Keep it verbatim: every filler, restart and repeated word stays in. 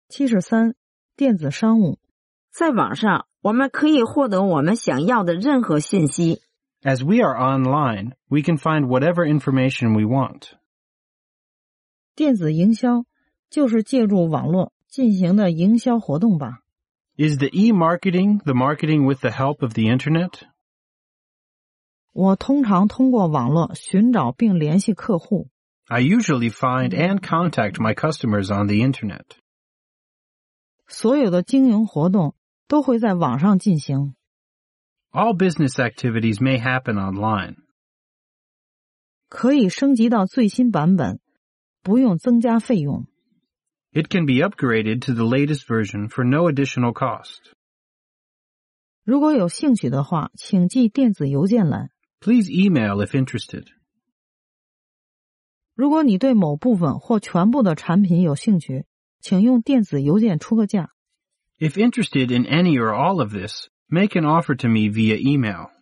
七十三，电子商务。 在网上，我们可以获得我们想要的任何信息。 As we are online, we can find whatever information we want. 电子营销就是借助网络进行的营销活动吧。 Is the e-marketing the marketing with the help of the internet? 我通常通过网络寻找并联系客户。 I usually find and contact my customers on the internet. 所有的经营活动都会在网上进行。 All business activities may happen online. 可以升级到最新版本，不用增加费用。 It can be upgraded to the latest version for no additional cost. 如果有兴趣的话，请寄电子邮件来。 Please email if interested. 如果你对某部分或全部的产品有兴趣，请用电子邮件出个价。 If interested in any or all of this, make an offer to me via email.